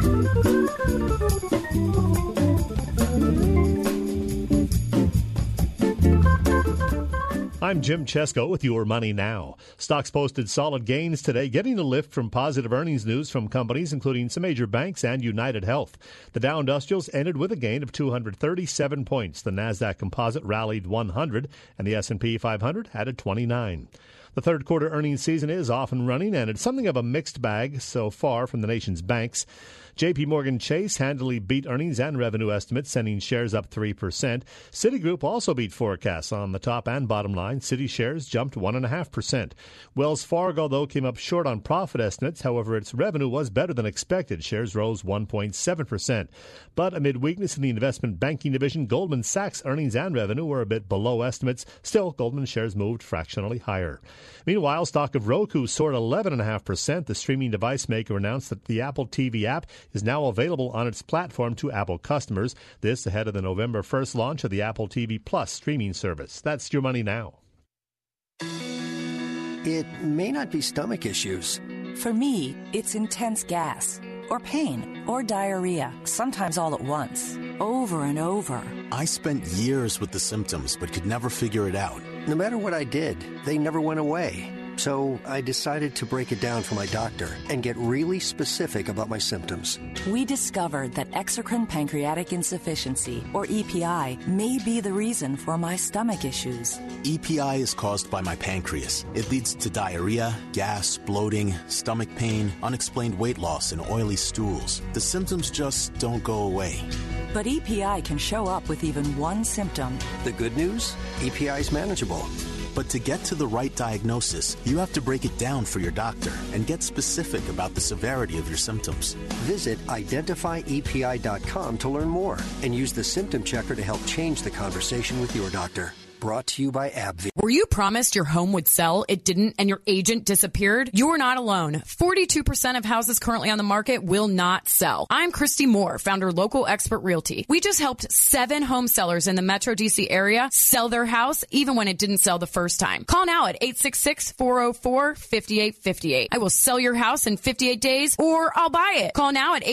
I'm Jim Chesko with Your Money Now. Stocks posted solid gains today, getting a lift from positive earnings news from companies including some major banks and United Health. The Dow Industrials ended with a gain of 237 points. The Nasdaq Composite rallied 100, and the S&P 500 added 29. The third quarter earnings season is off and running, and it's something of a mixed bag so far from the nation's banks. J.P. Morgan Chase handily beat earnings and revenue estimates, sending shares up 3%. Citigroup also beat forecasts on the top and bottom line. Citi shares jumped 1.5%. Wells Fargo, though, came up short on profit estimates. However, its revenue was better than expected. Shares rose 1.7%. But amid weakness in the investment banking division, Goldman Sachs earnings and revenue were a bit below estimates. Still, Goldman shares moved fractionally higher. Meanwhile, stock of Roku soared 11.5%. The streaming device maker announced that the Apple TV app is now available on its platform to Apple customers. This ahead of the November 1st launch of the Apple TV Plus streaming service. That's Your Money Now. It may not be stomach issues. For me, it's intense gas, or pain, or diarrhea, sometimes all at once, over and over. I spent years with the symptoms, but could never figure it out. No matter what I did, they never went away. So I decided to break it down for my doctor and get really specific about my symptoms. We discovered that exocrine pancreatic insufficiency, or EPI, may be the reason for my stomach issues. EPI is caused by my pancreas. It leads to diarrhea, gas, bloating, stomach pain, unexplained weight loss, and oily stools. The symptoms just don't go away. But EPI can show up with even one symptom. The good news? EPI is manageable. But to get to the right diagnosis, you have to break it down for your doctor and get specific about the severity of your symptoms. Visit identifyepi.com to learn more and use the symptom checker to help change the conversation with your doctor. Brought to you by AbbVie. Were you promised your home would sell, it didn't, and your agent disappeared? You are not alone. 42% of houses currently on the market will not sell. I'm Christy Moore, founder of Local Expert Realty. We just helped 7 home sellers in the Metro DC area sell their house even when it didn't sell the first time. Call now at 866-404-5858. I will sell your house in 58 days or I'll buy it. Call now at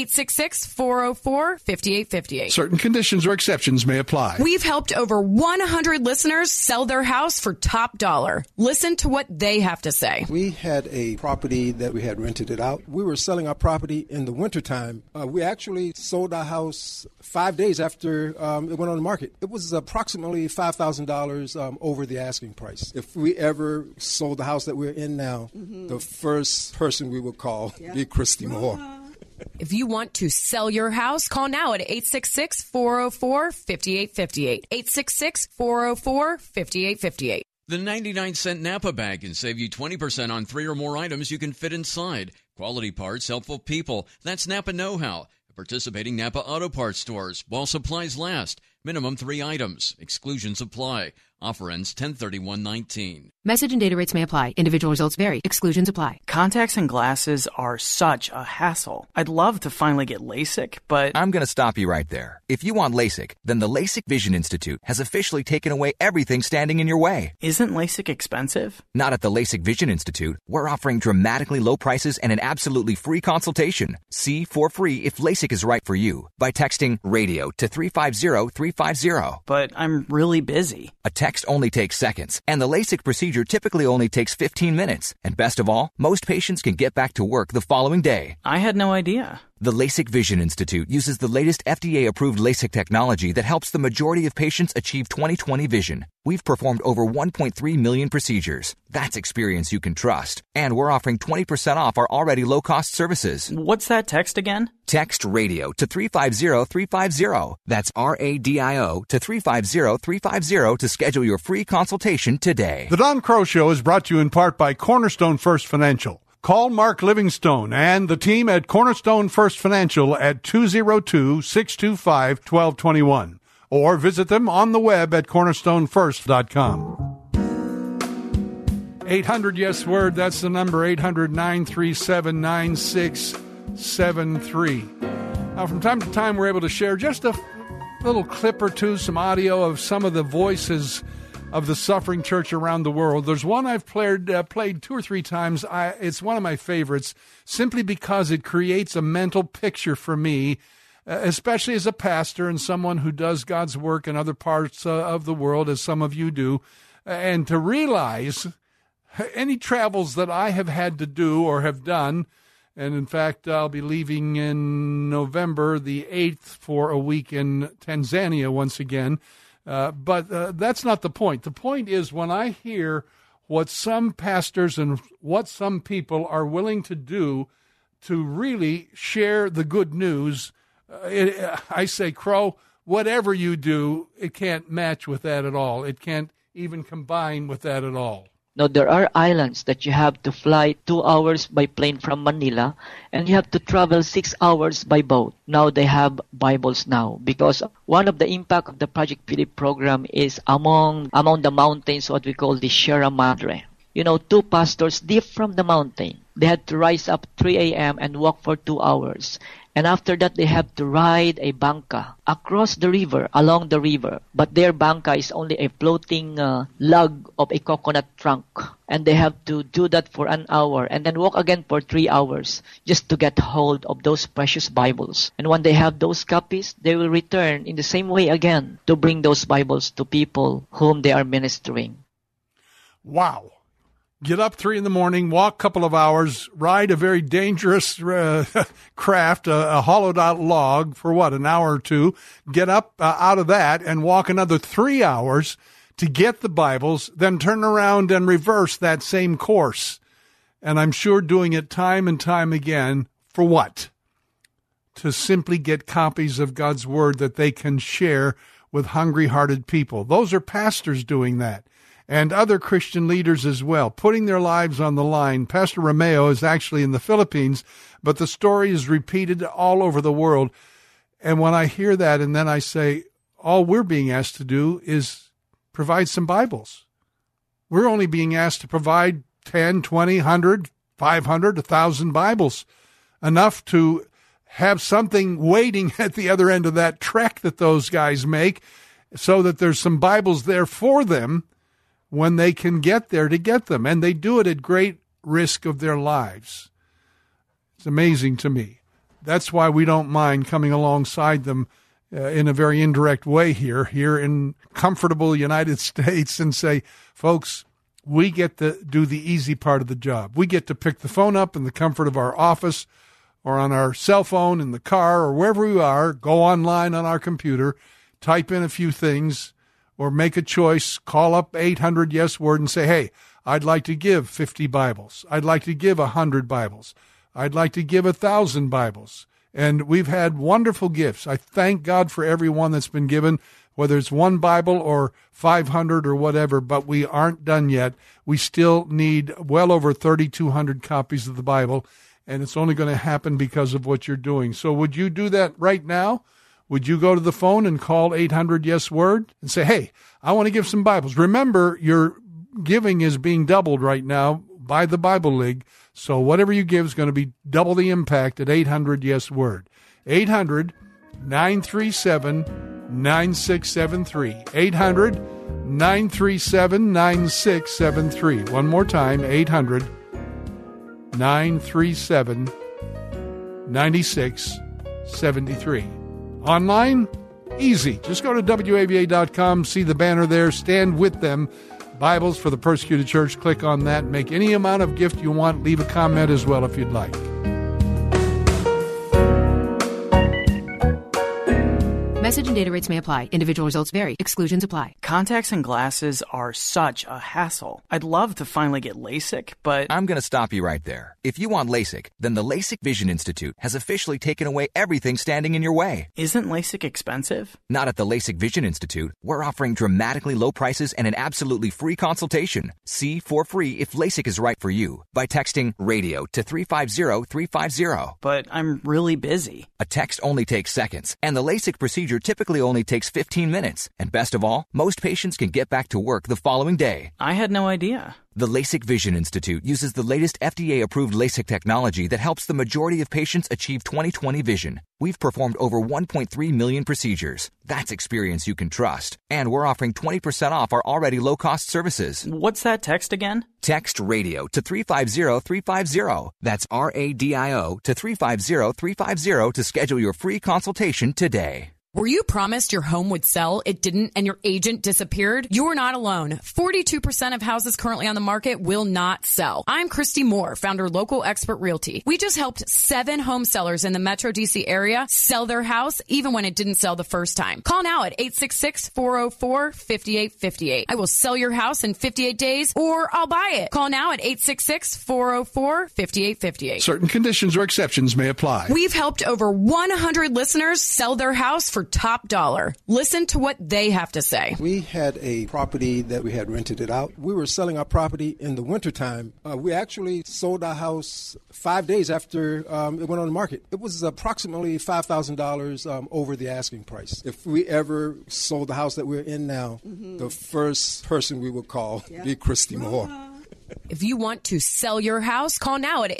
866-404-5858. Certain conditions or exceptions may apply. We've helped over 100 listeners sell their house for top dollar. Listen to what they have to say. We had a property that we had rented it out. We were selling our property in the wintertime. We actually sold our house 5 days after it went on the market. It was approximately $5,000 over the asking price. If we ever sold the house that we're in now, the first person we would call be Christy Moore. If you want to sell your house, call now at 866-404-5858. 866-404-5858. The 99-cent Napa bag can save you 20% on 3 or more items you can fit inside. Quality parts, helpful people. That's Napa know-how. Participating Napa Auto Parts stores while supplies last. Minimum 3 items. Exclusions apply. Offer ends 10/31/19. Message and data rates may apply. Individual results vary. Exclusions apply. Contacts and glasses are such a hassle. I'd love to finally get LASIK, but I'm going to stop you right there. If you want LASIK, then the LASIK Vision Institute has officially taken away everything standing in your way. Isn't LASIK expensive? Not at the LASIK Vision Institute. We're offering dramatically low prices and an absolutely free consultation. See for free if LASIK is right for you by texting RADIO to 350-350. But I'm really busy. A text only takes seconds, and the LASIK procedure typically only takes 15 minutes. And best of all, most patients can get back to work the following day. I had no idea. The LASIK Vision Institute uses the latest FDA-approved LASIK technology that helps the majority of patients achieve 20/20 vision. We've performed over 1.3 million procedures. That's experience you can trust. And we're offering 20% off our already low-cost services. What's that text again? Text RADIO to 350-350. That's RADIO to 350-350 to schedule your free consultation today. The Don Crow Show is brought to you in part by Cornerstone First Financial. Call Mark Livingstone and the team at Cornerstone First Financial at 202-625-1221 or visit them on the web at cornerstonefirst.com. 800-YES-WORD, that's the number, 800-937-9673. Now, from time to time, we're able to share just a little clip or two, some audio of some of the voices of the suffering church around the world. There's one I've played 2 or 3 times. It's one of my favorites simply because it creates a mental picture for me, especially as a pastor and someone who does God's work in other parts of the world, as some of you do, and to realize any travels that I have had to do or have done. And in fact, I'll be leaving in November the 8th for a week in Tanzania once again. But that's not the point. The point is when I hear what some pastors and what some people are willing to do to really share the good news, I say, Crow, whatever you do, it can't match with that at all. It can't even combine with that at all. Now, there are islands that you have to fly 2 hours by plane from Manila, and you have to travel 6 hours by boat. Now they have Bibles now, because one of the impact of the Project Philip program is among the mountains, what we call the Sierra Madre. 2 pastors deep from the mountain. They had to rise up 3 a.m. and walk for 2 hours. And after that, they have to ride a banca across the river, along the river. But their banca is only a floating log of a coconut trunk. And they have to do that for an hour and then walk again for 3 hours just to get hold of those precious Bibles. And when they have those copies, they will return in the same way again to bring those Bibles to people whom they are ministering. Wow. Get up 3 a.m, walk a couple of hours, ride a very dangerous craft, a hollowed-out log for an hour or two, get up out of that and walk another 3 hours to get the Bibles, then turn around and reverse that same course. And I'm sure doing it time and time again for what? To simply get copies of God's Word that they can share with hungry-hearted people. Those are pastors doing that. And other Christian leaders as well, putting their lives on the line. Pastor Romeo is actually in the Philippines, but the story is repeated all over the world. And when I hear that, and then I say, all we're being asked to do is provide some Bibles. We're only being asked to provide 10, 20, 100, 500, 1,000 Bibles, enough to have something waiting at the other end of that trek that those guys make, so that there's some Bibles there for them when they can get there to get them. And they do it at great risk of their lives. It's amazing to me. That's why we don't mind coming alongside them in a very indirect way here in comfortable United States and say, folks, we get to do the easy part of the job. We get to pick the phone up in the comfort of our office or on our cell phone in the car or wherever we are, go online on our computer, type in a few things, or make a choice, call up 800 Yes Word and say, hey, I'd like to give 50 Bibles. I'd like to give 100 Bibles. I'd like to give 1,000 Bibles. And we've had wonderful gifts. I thank God for every one that's been given, whether it's 1 Bible or 500 or whatever, but we aren't done yet. We still need well over 3,200 copies of the Bible, and it's only going to happen because of what you're doing. So would you do that right now? Would you go to the phone and call 800 Yes Word and say, hey, I want to give some Bibles? Remember, your giving is being doubled right now by the Bible League, so whatever you give is going to be double the impact at 800 Yes Word. 800-937-9673. 800-937-9673. One more time, 800-937-9673. Online, easy. Just go to WAVA.com, see the banner there, stand with them. Bibles for the Persecuted Church. Click on that. Make any amount of gift you want. Leave a comment as well if you'd like. Message and data rates may apply. Individual results vary. Exclusions apply. Contacts and glasses are such a hassle. I'd love to finally get LASIK, but I'm going to stop you right there. If you want LASIK, then the LASIK Vision Institute has officially taken away everything standing in your way. Isn't LASIK expensive? Not at the LASIK Vision Institute. We're offering dramatically low prices and an absolutely free consultation. See for free if LASIK is right for you by texting radio to 350-350. But I'm really busy. A text only takes seconds, and the LASIK procedure typically only takes 15 minutes. And best of all, most patients can get back to work the following day. I had no idea. The LASIK Vision Institute uses the latest FDA-approved LASIK technology that helps the majority of patients achieve 20/20 vision. We've performed over 1.3 million procedures. That's experience you can trust. And we're offering 20% off our already low-cost services. What's that text again? Text radio to 350-350. That's RADIO to 350-350 to schedule your free consultation today. Were you promised your home would sell? It didn't, and your agent disappeared? You are not alone. 42% of houses currently on the market will not sell. I'm Christy Moore, founder of Local Expert Realty. We just helped 7 home sellers in the Metro DC area sell their house even when it didn't sell the first time. Call now at 866-404-5858. I will sell your house in 58 days, or I'll buy it. Call now at 866-404-5858. Certain conditions or exceptions may apply. We've helped over 100 listeners sell their house for top dollar. Listen to what they have to say. We had a property that we had rented it out. We were selling our property in the wintertime. We actually sold our house 5 days after it went on the market. It was approximately $5,000 over the asking price. If we ever sold the house that we're in now, the first person we would call be Christy Moore. If you want to sell your house, call now at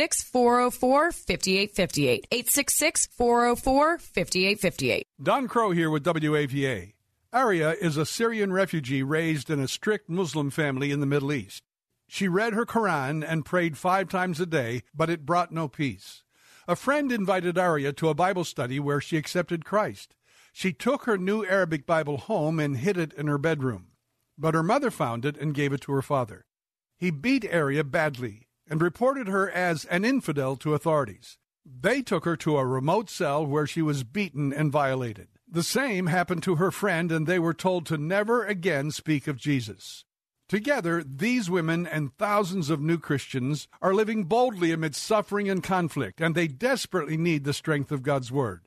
866-404-5858. 866-404-5858. Don Crow here with WAVA. Aria is a Syrian refugee raised in a strict Muslim family in the Middle East. She read her Quran and prayed 5 times a day, but it brought no peace. A friend invited Aria to a Bible study where she accepted Christ. She took her new Arabic Bible home and hid it in her bedroom. But her mother found it and gave it to her father. He beat Aria badly and reported her as an infidel to authorities. They took her to a remote cell where she was beaten and violated. The same happened to her friend, and they were told to never again speak of Jesus. Together, these women and thousands of new Christians are living boldly amidst suffering and conflict, and they desperately need the strength of God's Word.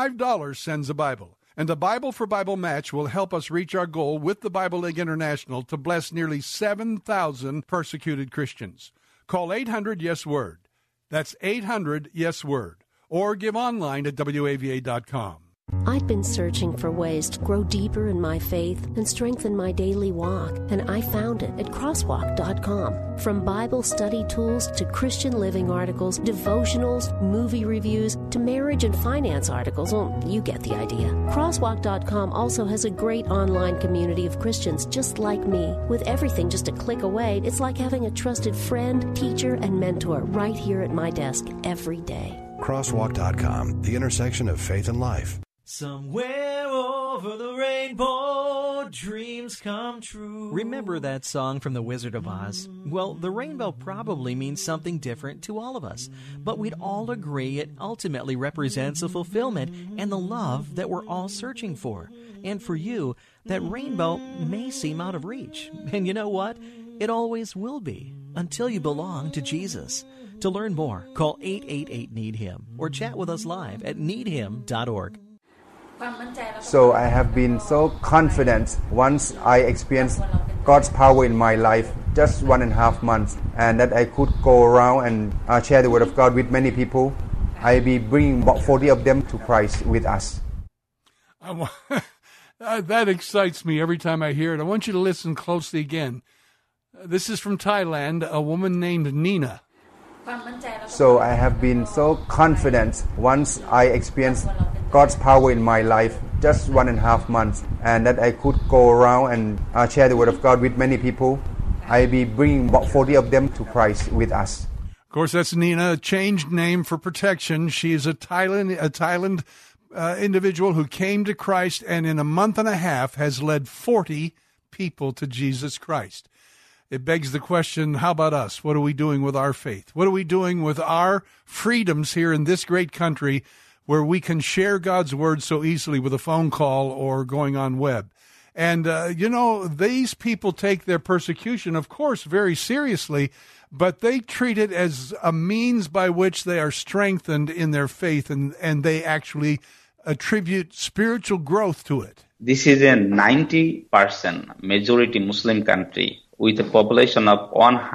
$5 sends a Bible, and a Bible for Bible match will help us reach our goal with the Bible League International to bless nearly 7,000 persecuted Christians. Call 800-YES-WORD. That's 800-YES-WORD. Or give online at WAVA.com. I'd been searching for ways to grow deeper in my faith and strengthen my daily walk, and I found it at crosswalk.com. From Bible study tools to Christian living articles, devotionals, movie reviews, to marriage and finance articles, well, you get the idea. Crosswalk.com also has a great online community of Christians just like me. With everything just a click away, it's like having a trusted friend, teacher, and mentor right here at my desk every day. Crosswalk.com, the intersection of faith and life. Somewhere over the rainbow, dreams come true. Remember that song from The Wizard of Oz? Well, the rainbow probably means something different to all of us, but we'd all agree it ultimately represents a fulfillment and the love that we're all searching for. And for you, that rainbow may seem out of reach. And you know what? It always will be, until you belong to Jesus. To learn more, call 888-NEED-HIM or chat with us live at needhim.org. So I have been so confident once I experienced God's power in my life, just 1.5 months, and that I could go around and share the Word of God with many people. I'll be bringing about 40 of them to Christ with us. That excites me every time I hear it. I want you to listen closely again. This is from Thailand, a woman named Nina. So I have been so confident once I experienced God's power in my life, just 1.5 months, and that I could go around and share the Word of God with many people. I'll be bringing about 40 of them to Christ with us. Of course, that's Nina, a changed name for protection. She is a Thailand individual who came to Christ and in a month and a half has led 40 people to Jesus Christ. It begs the question, how about us? What are we doing with our faith? What are we doing with our freedoms here in this great country where we can share God's Word so easily with a phone call or going on web? And, these people take their persecution, of course, very seriously, but they treat it as a means by which they are strengthened in their faith, and they actually attribute spiritual growth to it. This is a 90% majority Muslim country with a population of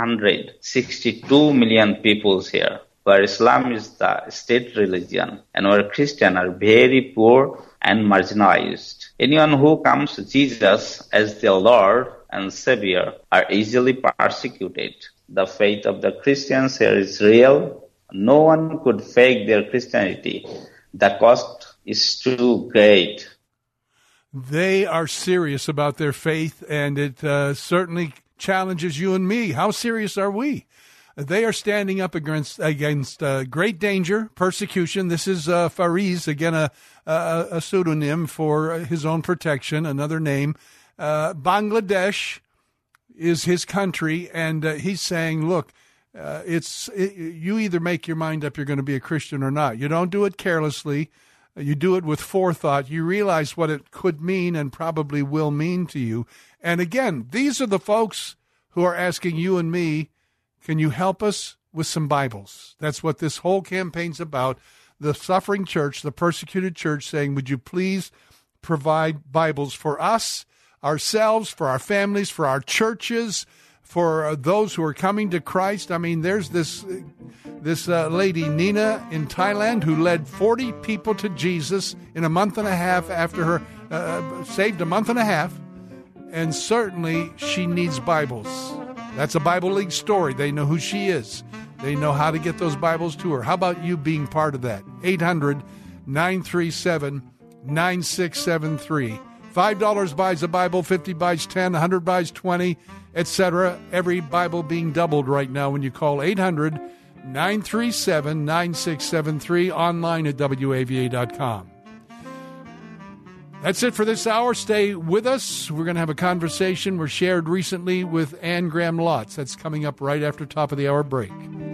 162 million people here, where Islam is the state religion and where Christians are very poor and marginalized. Anyone who comes to Jesus as their Lord and Savior are easily persecuted. The faith of the Christians here is real. No one could fake their Christianity. The cost is too great. They are serious about their faith, and it certainly challenges you and me. How serious are we? They are standing up against great danger, persecution. This is Fariz, again, a pseudonym for his own protection, another name. Bangladesh is his country, and he's saying, look, you either make your mind up you're going to be a Christian or not. You don't do it carelessly. You do it with forethought. You realize what it could mean and probably will mean to you. And again, these are the folks who are asking you and me, can you help us with some Bibles? That's what this whole campaign's about. The suffering church, the persecuted church, saying, would you please provide Bibles for us, ourselves, for our families, for our churches, for those who are coming to Christ. I mean, there's this lady, Nina, in Thailand, who led 40 people to Jesus in a month and a half after her, saved a month and a half, and certainly she needs Bibles. That's a Bible League story. They know who she is. They know how to get those Bibles to her. How about you being part of that? 800-937-9673. $5 buys a Bible, 50 buys 10, 100 buys 20, etc. Every Bible being doubled right now when you call 800-937-9673, online at WAVA.com. That's it for this hour. Stay with us. We're going to have a conversation we shared recently with Anne Graham Lotz. That's coming up right after top of the hour break.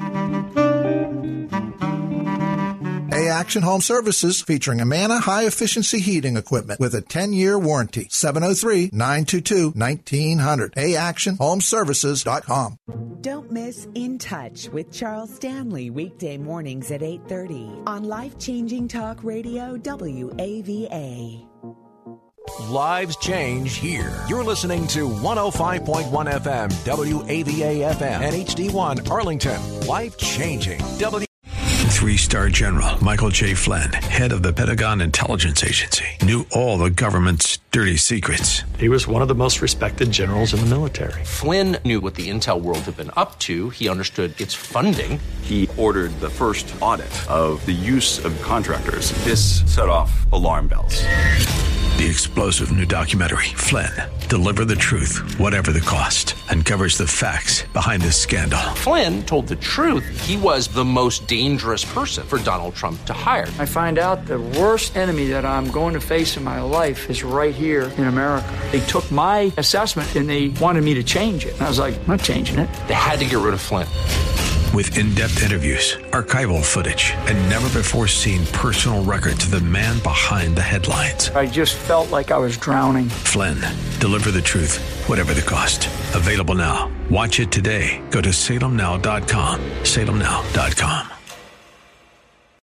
A-Action Home Services, featuring Amana high-efficiency heating equipment with a 10-year warranty. 703-922-1900. AActionHomeservices.com. Don't miss In Touch with Charles Stanley, weekday mornings at 8:30 on Life-Changing Talk Radio, WAVA. Lives change here. You're listening to 105.1 FM, WAVA-FM, and HD1 Arlington. Life-changing. Three-star General Michael J. Flynn, head of the Pentagon Intelligence Agency, knew all the government's dirty secrets. He was one of the most respected generals in the military. Flynn knew what the intel world had been up to. He understood its funding. He ordered the first audit of the use of contractors. This set off alarm bells. The explosive new documentary, Flynn, Deliver the Truth, Whatever the Cost, uncovers the facts behind this scandal. Flynn told the truth. He was the most dangerous person for Donald Trump to hire. I find out the worst enemy that I'm going to face in my life is right here in America. They took my assessment and they wanted me to change it. And I was like, I'm not changing it. They had to get rid of Flynn. With in-depth interviews, archival footage, and never-before-seen personal records of the man behind the headlines. I just felt like I was drowning. Flynn, Deliver the Truth, Whatever the Cost. Available now. Watch it today. Go to salemnow.com. salemnow.com.